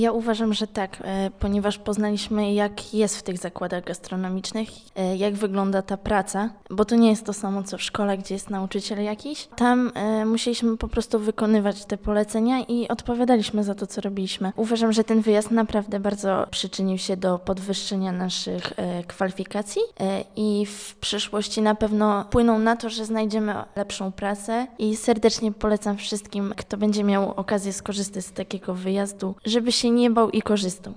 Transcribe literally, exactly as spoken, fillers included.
Ja uważam, że tak, e, ponieważ poznaliśmy, jak jest w tych zakładach gastronomicznych, e, jak wygląda ta praca, bo to nie jest to samo, co w szkole, gdzie jest nauczyciel jakiś. Tam e, musieliśmy po prostu wykonywać te polecenia i odpowiadaliśmy za to, co robiliśmy. Uważam, że ten wyjazd naprawdę bardzo przyczynił się do podwyższenia naszych e, kwalifikacji e, i w przyszłości na pewno wpłyną na to, że znajdziemy lepszą pracę i serdecznie polecam wszystkim, kto będzie miał okazję skorzystać z takiego wyjazdu, żeby się nie bał i korzystał.